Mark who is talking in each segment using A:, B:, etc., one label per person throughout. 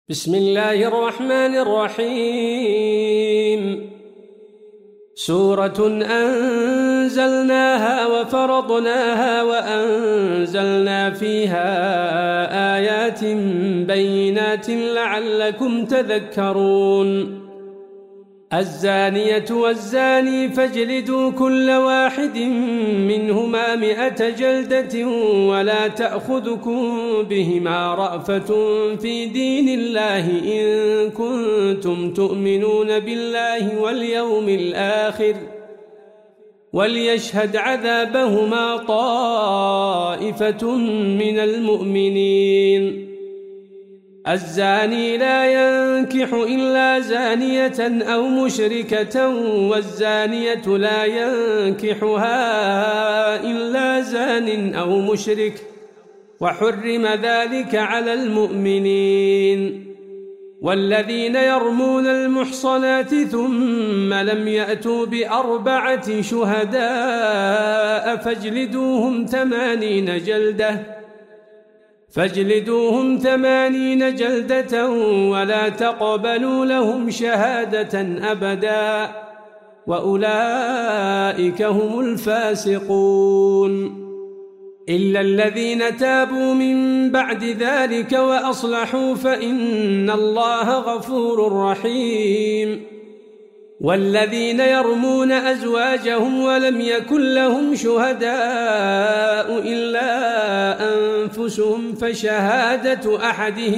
A: بسم الله الرحمن الرحيم. سورة أنزلناها وفرضناها وأنزلنا فيها آيات بينات لعلكم تذكرون. الزانية والزاني فاجلدوا كل واحد منهما 100 جلدة ولا تأخذكم بهما رأفة في دين الله إن كنتم تؤمنون بالله واليوم الآخر وليشهد عذابهما طائفة من المؤمنين. الزاني لا ينكح إلا زانية أو مشركة والزانية لا ينكحها إلا زان أو مشرك وحرم ذلك على المؤمنين. والذين يرمون المحصنات ثم لم يأتوا ب4 شهداء فاجلدوهم 80 جلدة ولا تقبلوا لهم شهادة أبدا وأولئك هم الفاسقون. إلا الذين تابوا من بعد ذلك وأصلحوا فإن الله غفور رحيم. والذين يرمون أزواجهم ولم يكن لهم شهداء إلا أنفسهم فشهادة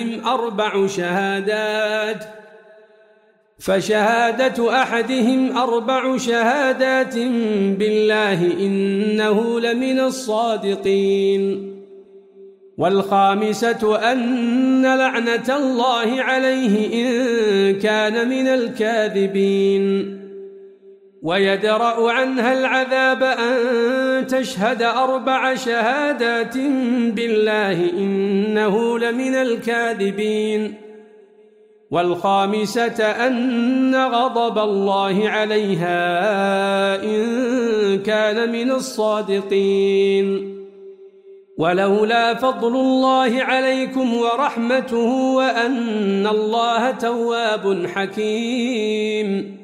A: أحدهم 4 شهادات بالله إنه لمن الصادقين. والخامسة أن لعنة الله عليه إن كان من الكاذبين. ويدرأ عنها العذاب أن تشهد 4 شهادات بالله إنه لمن الكاذبين. والخامسة أن غضب الله عليها إن كان من الصادقين. ولولا فضل الله عليكم ورحمته وأن الله تواب حكيم.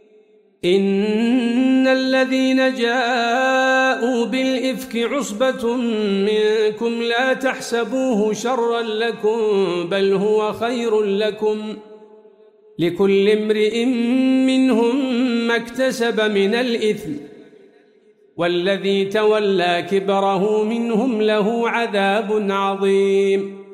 A: إن الذين جاءوا بالإفك عصبة منكم لا تحسبوه شرا لكم بل هو خير لكم لكل امرئ منهم ما اكتسب من الإثم والذي تولى كبره منهم له عذاب عظيم.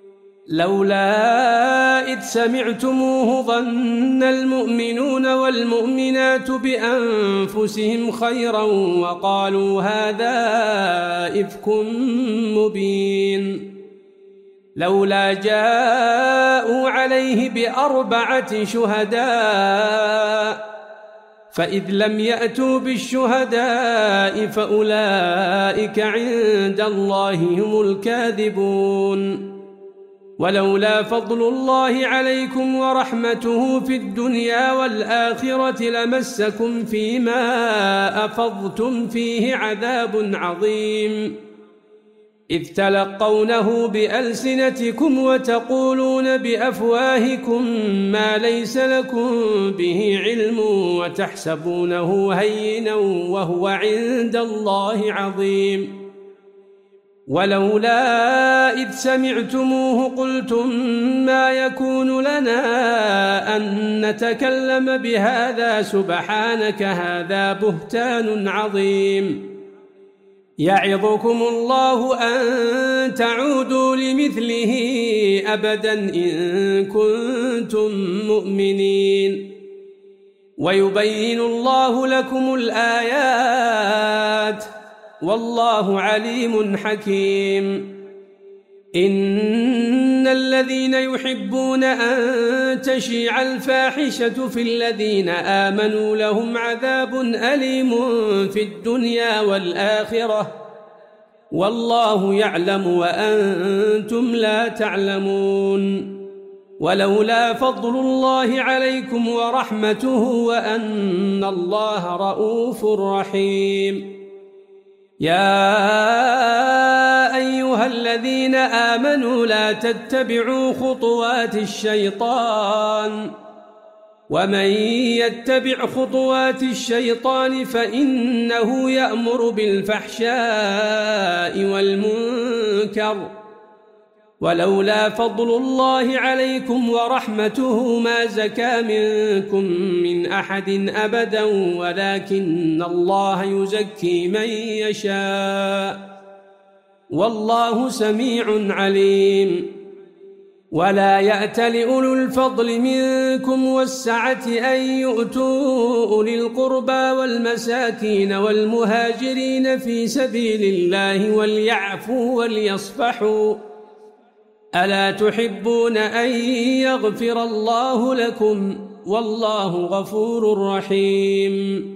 A: لولا إذ سمعتموه ظن المؤمنون والمؤمنات بأنفسهم خيرا وقالوا هذا إفك مبين. لولا جاءوا عليه ب4 شهداء فإذ لم يأتوا بالشهداء فأولئك عند الله هم الكاذبون. ولولا فضل الله عليكم ورحمته في الدنيا والآخرة لمسكم فيما أفضتم فيه عذاب عظيم. إذ تلقونه بألسنتكم وتقولون بأفواهكم ما ليس لكم به علم وتحسبونه هينا وهو عند الله عظيم. ولولا إذ سمعتموه قلتم ما يكون لنا أن نتكلم بهذا سبحانك هذا بهتان عظيم. يعظكم الله أن تعودوا لمثله أبدا إن كنتم مؤمنين. ويبين الله لكم الآيات والله عليم حكيم. إن الذين يحبون أن تشيع الفاحشة في الذين آمنوا لهم عذاب أليم في الدنيا والآخرة والله يعلم وأنتم لا تعلمون. ولولا فضل الله عليكم ورحمته وأن الله رؤوف رحيم. يا أيها الذين آمنوا لا تتبعوا خطوات الشيطان ومن يتبع خطوات الشيطان فإنه يأمر بالفحشاء والمنكر ولولا فضل الله عليكم ورحمته ما زكى منكم من أحد أبدا ولكن الله يزكي من يشاء والله سميع عليم ولا يأتل أولو الفضل منكم والسعة أن يؤتوا أولي القربى والمساكين والمهاجرين في سبيل الله وليعفوا وليصفحوا ألا تحبون أن يغفر الله لكم والله غفور رحيم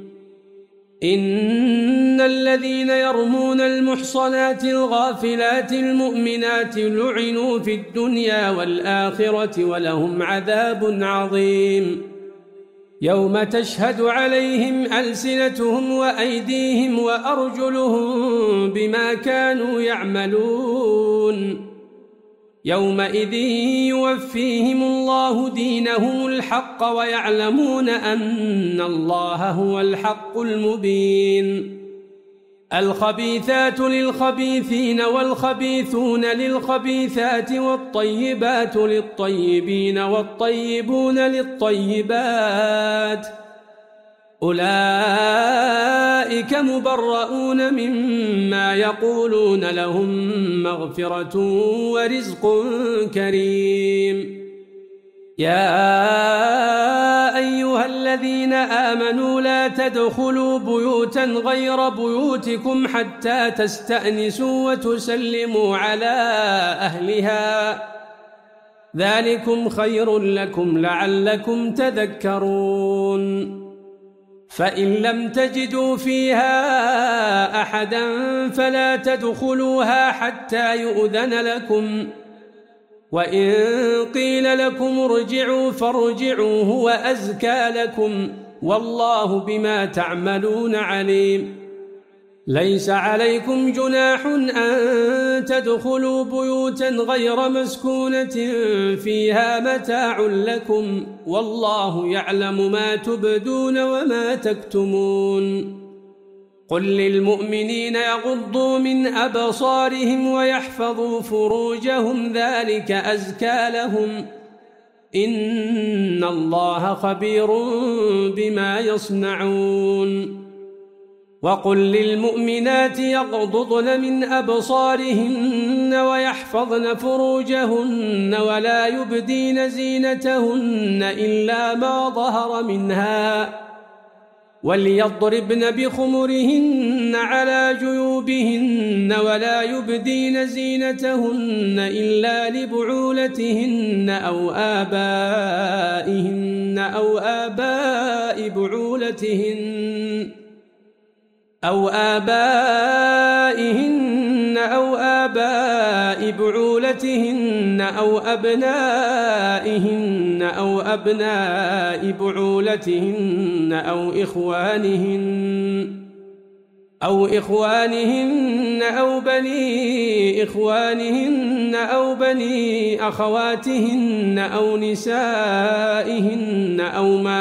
A: إن الذين يرمون المحصنات الغافلات المؤمنات لعنوا في الدنيا والآخرة ولهم عذاب عظيم يوم تشهد عليهم ألسنتهم وأيديهم وأرجلهم بما كانوا يعملون يومئذ يوفيهم الله دينهم الحق ويعلمون أن الله هو الحق المبين الخبيثات للخبيثين والخبيثون للخبيثات والطيبات للطيبين والطيبون للطيبات أولئك مبرؤون مما يقولون لهم مغفرة ورزق كريم يا أيها الذين آمنوا لا تدخلوا بيوتا غير بيوتكم حتى تستأنسوا وتسلموا على أهلها ذلكم خير لكم لعلكم تذكرون فإن لم تجدوا فيها أحدا فلا تدخلوها حتى يؤذن لكم وإن قيل لكم ارجعوا فارجعوا هو أزكى لكم والله بما تعملون عليم ليس عليكم جناح أن تدخلوا بيوتا غير مسكونة فيها متاع لكم والله يعلم ما تبدون وما تكتمون قل للمؤمنين يغضوا من أبصارهم ويحفظوا فروجهم ذلك أزكى لهم إن الله خبير بما يصنعون وقل للمؤمنات يغضضن من أبصارهن ويحفظن فروجهن ولا يبدين زينتهن إلا ما ظهر منها وليضربن بخمرهن على جيوبهن ولا يبدين زينتهن إلا لبعولتهن أو آبائهن أو آباء بعولتهن أو آبائهن أو آباء بعولتهن أو أبنائهن أو أبناء بعولتهن أو إخوانهن أو بني إخوانهن أو بني أخواتهن أو نسائهن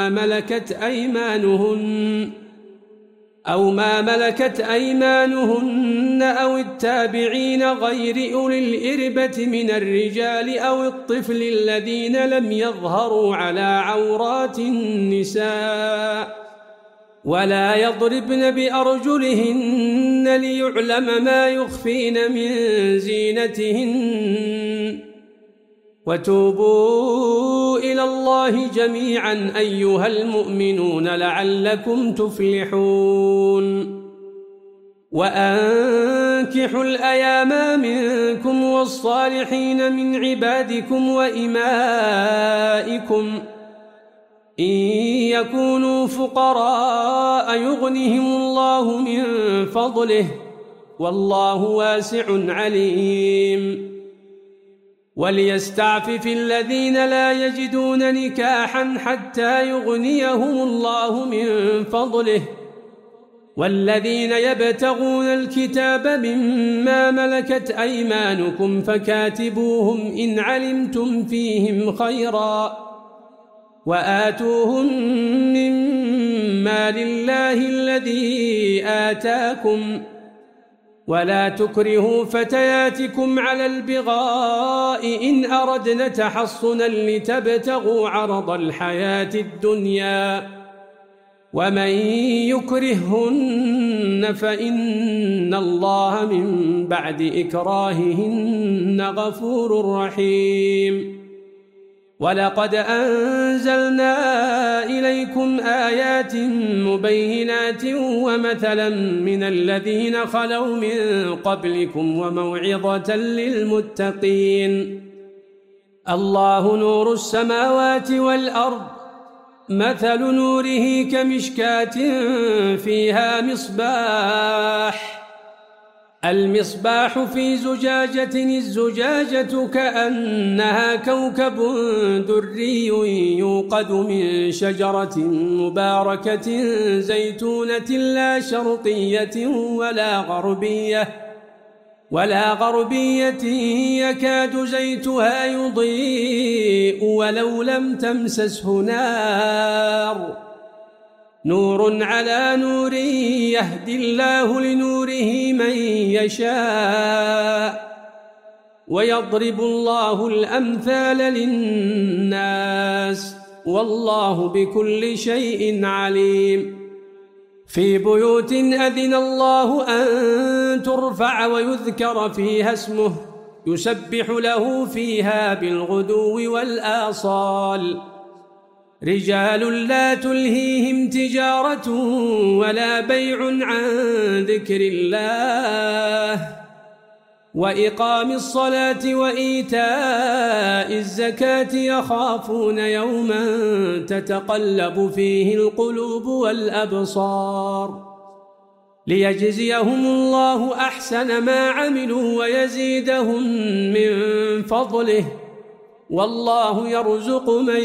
A: أو ما ملكت أيمانهن أو التابعين غير أولي الإربة من الرجال أو الطفل الذين لم يظهروا على عورات النساء ولا يضربن بأرجلهن ليعلم ما يخفين من زينتهن وتوبوا إلى الله جميعا أيها المؤمنون لعلكم تفلحون وأنكحوا الأيام منكم والصالحين من عبادكم وإمائكم إن يكونوا فقراء يغنهم الله من فضله والله واسع عليم وليستعفف الذين لا يجدون نكاحا حتى يغنيهم الله من فضله والذين يبتغون الكتاب مما ملكت أيمانكم فكاتبوهم إن علمتم فيهم خيرا وآتوهم مما لله الذي آتاكم ولا تكرهوا فتياتكم على البغاء إن أردنا تحصنا لتبتغوا عرض الحياة الدنيا ومن يكرههن فإن الله من بعد إكراههن غفور رحيم ولقد أنزلنا إليكم آيات مبينات ومثلا من الذين خلوا من قبلكم وموعظة للمتقين الله نور السماوات والأرض مثل نوره كمشكاة فيها المصباح في زجاجة الزجاجة كأنها كوكب دري يوقد من شجرة مباركة زيتونة لا شرقية ولا غربية يكاد زيتها يضيء ولو لم تمسسه نور على نور يهدي الله لنوره من يشاء ويضرب الله الأمثال للناس والله بكل شيء عليم في بيوت أذن الله أن ترفع ويذكر فيها اسمه يسبح له فيها بالغدو والآصال رجال لا تلهيهم تجارة ولا بيع عن ذكر الله وإقام الصلاة وإيتاء الزكاة يخافون يوما تتقلب فيه القلوب والأبصار ليجزيهم الله أحسن ما عملوا ويزيدهم من فضله والله يرزق من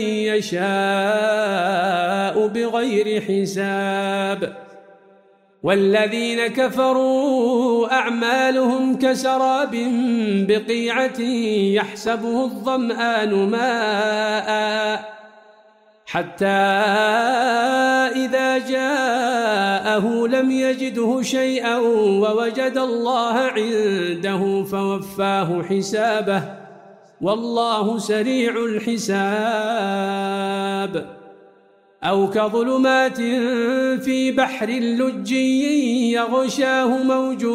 A: يشاء بغير حساب والذين كفروا أعمالهم كسراب بقيعة يحسبه الظمآن ماء حتى إذا جاءه لم يجده شيئا ووجد الله عنده فوفاه حسابه والله سريع الحساب أو كظلمات في بحر لجي يغشاه موج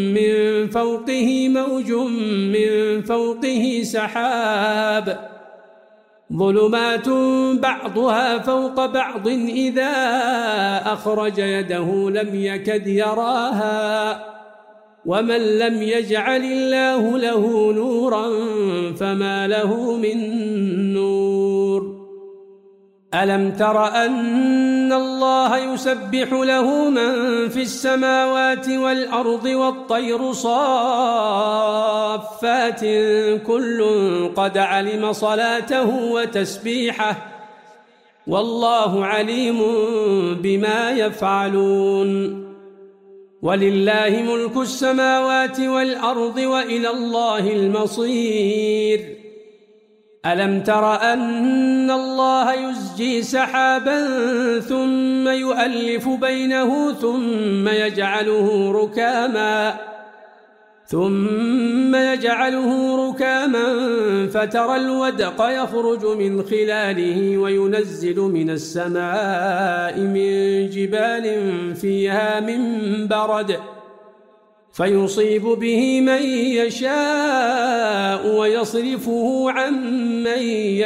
A: من فوقه سحاب ظلمات بعضها فوق بعض إذا أخرج يده لم يكد يراها ومن لم يجعل الله له نورا فما له من نور ألم تر أن الله يسبح له من في السماوات والأرض والطير صافات كل قد علم صلاته وتسبيحه والله عليم بما يفعلون ولله ملك السماوات والأرض وإلى الله المصير ألم تر أن الله يزجي سحابا ثم يؤلف بينه ثم يجعله ركاما فترى الودق يخرج من خلاله وينزل من السماء من جبال فيها من برد فيصيب به من يشاء ويصرفه عن من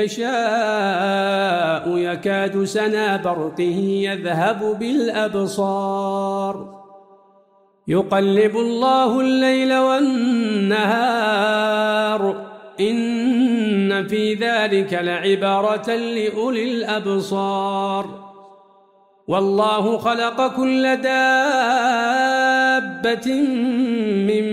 A: يشاء يكاد سنا برقه يذهب بالأبصار يقلب الله الليل والنهار إن في ذلك لعبرة لأولي الأبصار والله خلق كل دابة من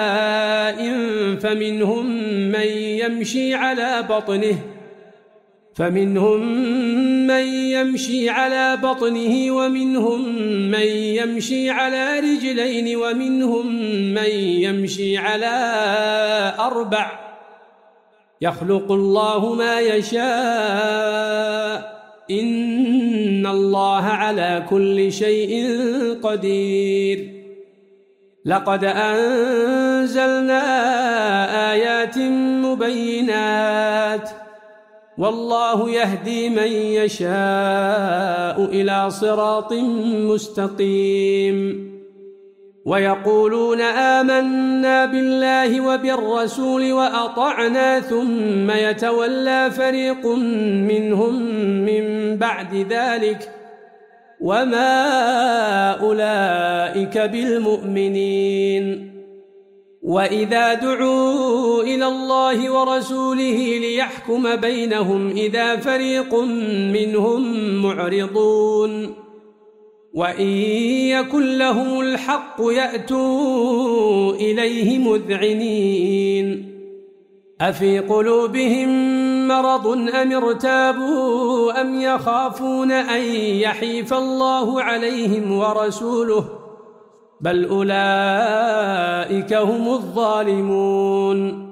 A: ماء فمنهم من يمشي على بطنه فمنهم من يمشي على بطنه ومنهم من يمشي على رجلين ومنهم من يمشي على 4 يخلق الله ما يشاء إن الله على كل شيء قدير لقد أنزلنا آيات مبينات والله يهدي من يشاء إلى صراط مستقيم ويقولون آمنا بالله وبالرسول وأطعنا ثم يتولى فريق منهم من بعد ذلك وما أولئك بالمؤمنين وإذا دعوا إلى الله ورسوله ليحكم بينهم إذا فريق منهم معرضون وإن يكن لهم الحق يأتوا إليه مذعنين أفي قلوبهم مرض أم ارتابوا أم يخافون أن يحيف الله عليهم ورسوله بل أولئك هم الظالمون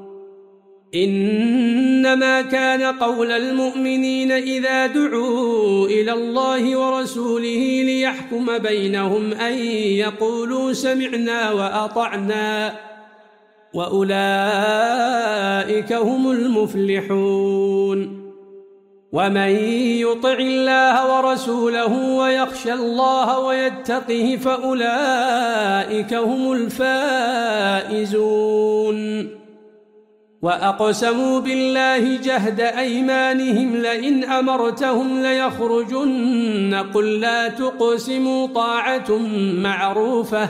A: إنما كان قول المؤمنين إذا دعوا إلى الله ورسوله ليحكم بينهم أن يقولوا سمعنا وأطعنا وأولئك هم المفلحون ومن يطع الله ورسوله ويخشى الله ويتقه فأولئك هم الفائزون وأقسموا بالله جهد أيمانهم لئن أمرتهم ليخرجن قل لا تقسموا طاعة معروفة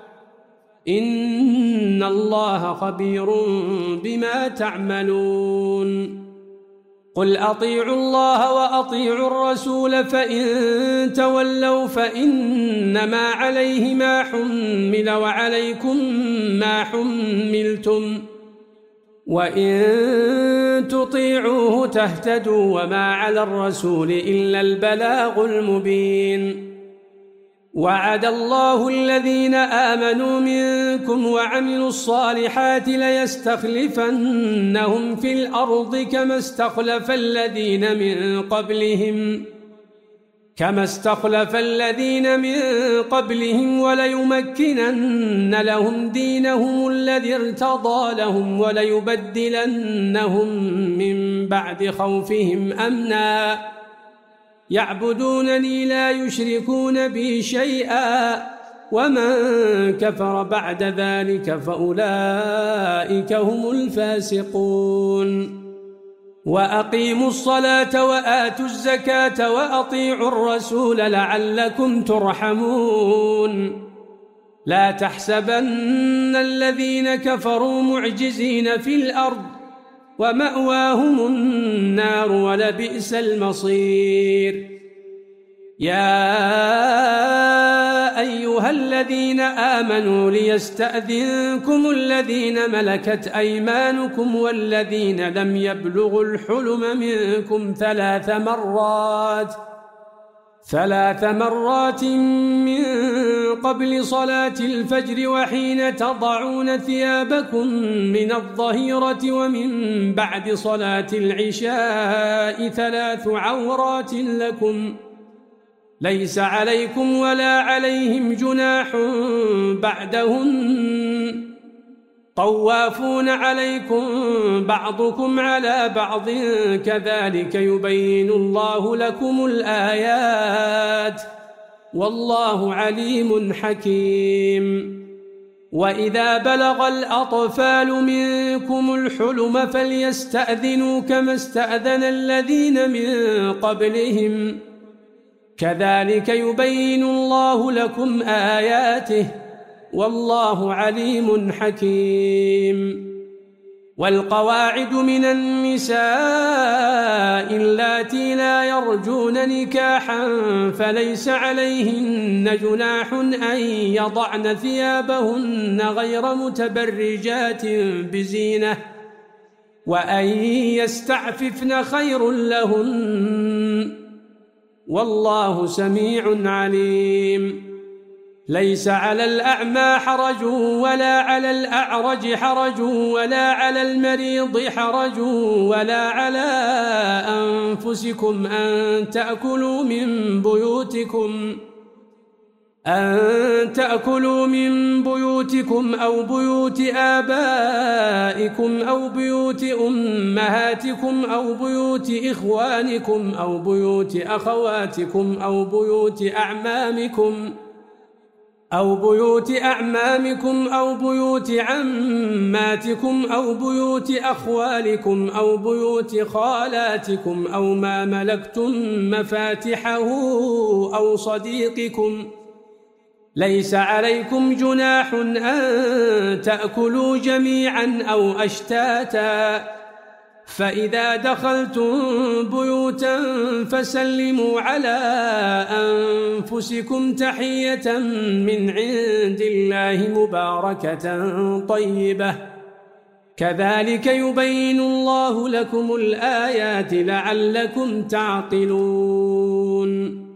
A: إن الله خبير بما تعملون قل أطيعوا الله وأطيعوا الرسول فإن تولوا فإنما عليه ما حمل وعليكم ما حملتم وإن تطيعوه تهتدوا وما على الرسول إلا البلاغ المبين وعد الله الذين آمنوا منكم وعملوا الصالحات ليستخلفنهم في الأرض كما استخلف الذين من قبلهم وليمكنن لهم دينهم الذي ارتضى لهم وليبدلنهم من بعد خوفهم أمنا يعبدونني لا يشركون بي شيئا ومن كفر بعد ذلك فأولئك هم الفاسقون وأقيموا الصلاة وآتوا الزكاة وأطيعوا الرسول لعلكم ترحمون لا تحسبن الذين كفروا معجزين في الأرض ومأواهم النار ولبئس المصير يا أيها الذين آمنوا ليستأذنكم الذين ملكت أيمانكم والذين لم يبلغوا الحلم منكم 3 مرات من قبل صلاة الفجر وحين تضعون ثيابكم من الظهيرة ومن بعد صلاة العشاء 3 عورات لكم ليس عليكم ولا عليهم جناح بعدهن طوافون عليكم بعضكم على بعض كذلك يبين الله لكم الآيات والله عليم حكيم وإذا بلغ الأطفال منكم الحلم فليستأذنوا كما استأذن الذين من قبلهم كذلك يبين الله لكم آياته والله عليم حكيم والقواعد من النساء اللاتي لا يرجون نكاحا فليس عليهن جناح أن يضعن ثيابهن غير متبرجات بزينة وأن يستعففن خير لهن والله سميع عليم ليس على الأعمى حرج ولا على الأعرج حرج ولا على المريض حرج ولا على أنفسكم أن تأكلوا من بيوتكم أو بيوت آبائكم أو بيوت أمهاتكم أو بيوت إخوانكم أو بيوت أخواتكم أو بيوت أعمامكم أو بيوت عماتكم أو بيوت أخوالكم أو بيوت خالاتكم أو ما ملكتم مفاتحه أو صديقكم ليس عليكم جناح أن تأكلوا جميعا أو أشتاتا فإذا دخلتم بيوتا فسلموا على أنفسكم تحية من عند الله مباركة طيبة كذلك يبين الله لكم الآيات لعلكم تعقلون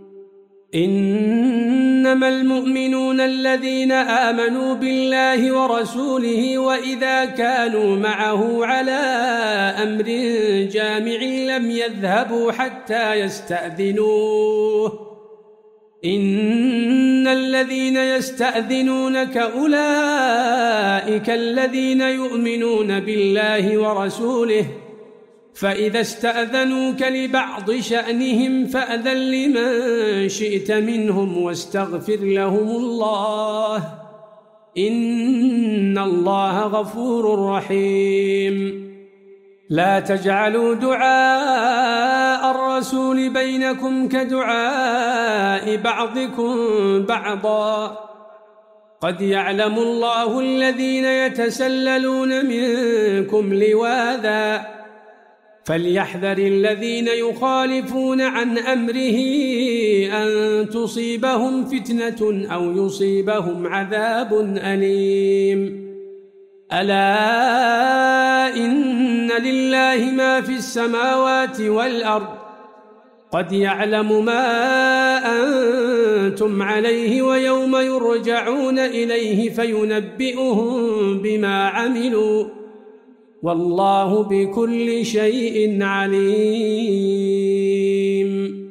A: إنما المؤمنون الذين آمنوا بالله ورسوله وإذا كانوا معه على أمر جامع لم يذهبوا حتى يستأذنوه إن الذين يستأذنونك أولئك الذين يؤمنون بالله ورسوله فإذا استأذنوك لبعض شأنهم فأذن لمن شئت منهم واستغفر لهم الله إن الله غفور رحيم لا تجعلوا دعاء الرسول بينكم كدعاء بعضكم بعضا قد يعلم الله الذين يتسللون منكم لواذا فليحذر الذين يخالفون عن أمره أن تصيبهم فتنة أو يصيبهم عذاب أليم ألا إن لله ما في السماوات والأرض قد يعلم ما أنتم عليه ويوم يرجعون إليه فينبئهم بما عملوا والله بكل شيء عليم